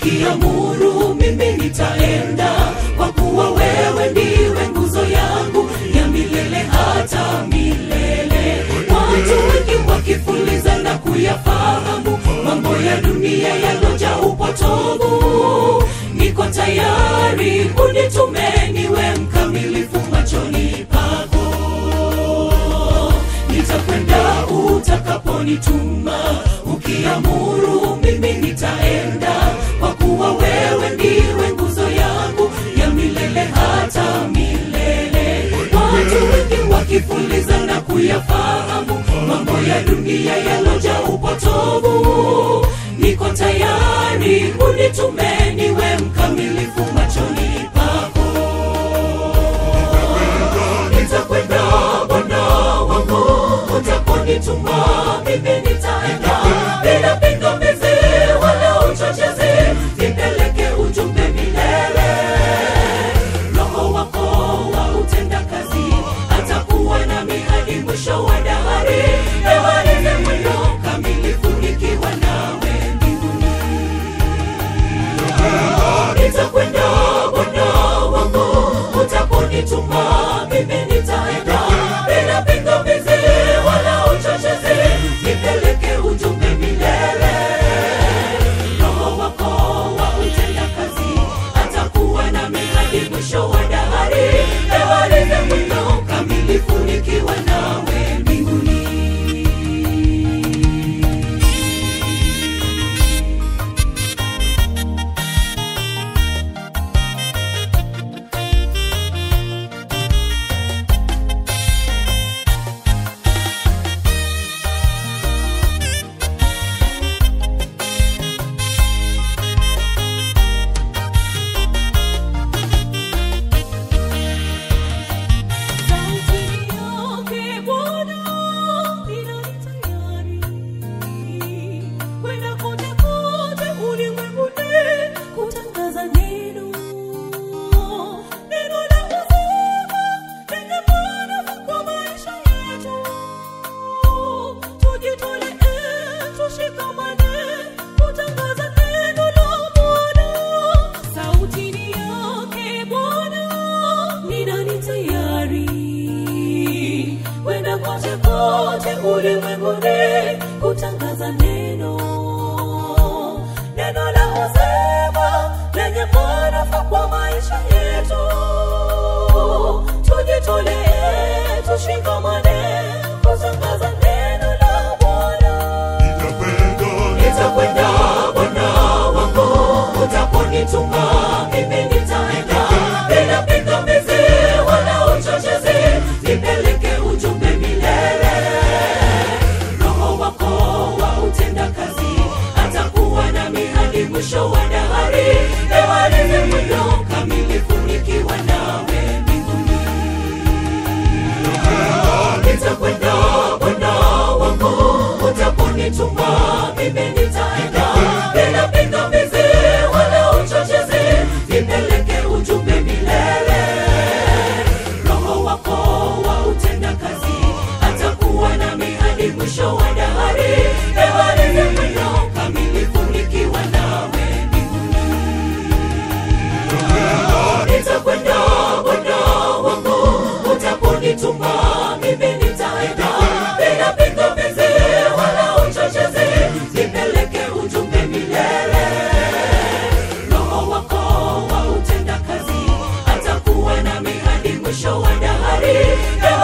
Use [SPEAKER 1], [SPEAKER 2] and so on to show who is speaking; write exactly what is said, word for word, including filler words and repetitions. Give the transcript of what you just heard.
[SPEAKER 1] ukiamuru mimi nitaenda, kwa kuwa wewe ndiwe nguzo yangu ya milele hata milele. Watu wengi wakifuliza na kuyafahamu mambo ya dunia yaloja upotovu, niko tayari unitume niwe mkamilifu machoni pako. Nitakwenda utakaponituma, ukiamuru mimi nitaenda, kwa kuwa wewe ndiwe nguzo yangu ya milele hata milele. Watu wengi wakifuliza na kuyafahamu mambo ya dunia yaloja upotovu, niko tayari unitume niwe mkamilifu machoni pako. Nitakwenda Bwana wangu, utaponituma mimi nitaenda, bila pingamizi wala uchochezi, nipeleke ujumbe milele. Roho wako wa utenda kazi atakuwa nami hadi mwisho wa dahari. Niwalize mwendo kamilifu nikiwa nawe mbinguni. Nitakwenda Bwana wangu, utaponituma mimi nitaenda, bila pingamizi wala uchochezi, nipeleke ujumbe milele. Roho wako wa utenda kazi atakuwa nami hadi mwisho wa dahari. Niwalize mwendo kamilifu nikiwa nawe mbinguni. Ulimwenguni kutangaza neno, neno la uzima lenye manufaa kwa maisha yetu. Tujitolee, tushikamane kutangaza neno la Bwana. Nitakwenda Bwana wangu, utaponituma mimi nitaenda, bila pingamizi wala uchochezi, nipeleke ujumbe milele. Mwisho wa dahari, niwalize mwendo kamilifu nikiwa nawe mbinguni. Nitakwenda Bwana wangu, utaponituma mimi nitaenda, bila pingamizi wala uchochezi, nipeleke ujumbe milele. Roho wako wa utenda kazi atakuwa nami hadi mwisho wa dahari. Niwalize mwendo kamilifu nikiwa nawe mbinguni. Nitakwenda Bwana wangu, utaponituma mimi nitaenda, bila pingamizi wala uchochezi, nipeleke ujumbe milele. Roho wako wa utenda kazi atakuwa nami hadi mwisho wa dahari.